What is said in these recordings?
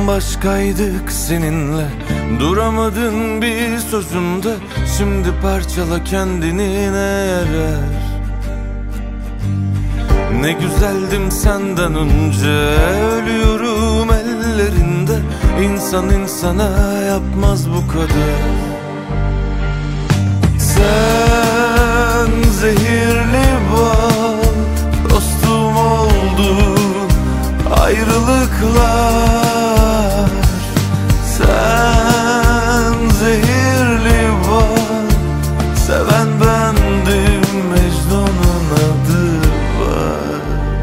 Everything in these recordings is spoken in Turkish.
Bambaşkaydık seninle, duramadın bir sözümde. Şimdi parçala kendini ne yarar? Ne güzeldim senden önce, ölüyorum ellerinde. İnsan insana yapmaz bu kadar. Sen zehirli bal, dostum oldu ayrılıklar. Sen zehirli bal, seven bendim, Mecnun'un adı var.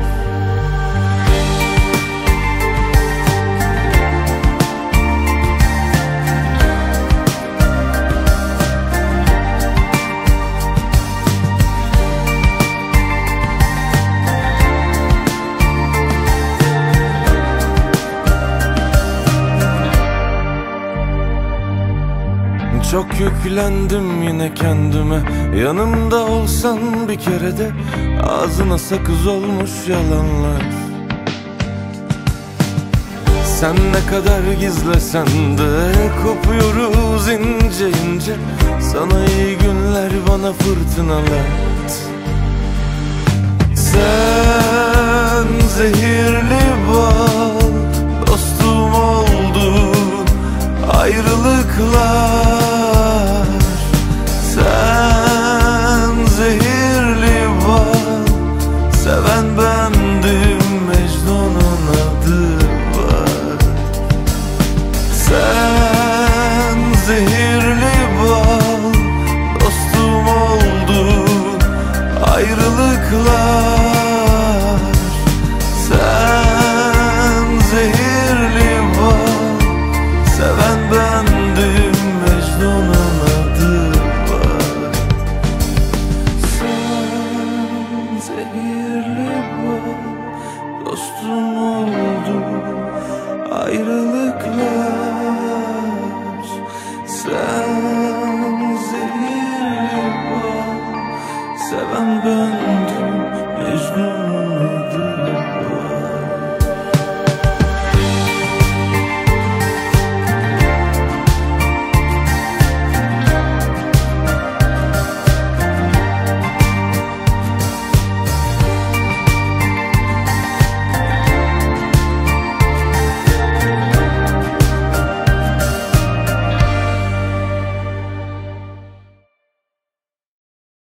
Çok yüklendim yine kendime, yanımda olsan bir kere de. Ağzına sakız olmuş yalanlar. Sen ne kadar gizlesen de kopuyoruz ince ince. Sana iyi günler, bana fırtınalar. Sen zehirli bal, dostum oldu ayrılıklar. Sen zehirli bal, seven bendim, Mecnun'un adı var. Sen zehirli bal, dostum oldu ayrılıklar. Sen zehirli bal, seven bendim, Mecnun'un adı var. Sen zehirli bal, dostum oldu ayrılıklar. Sen zehirli bal, seven bendim.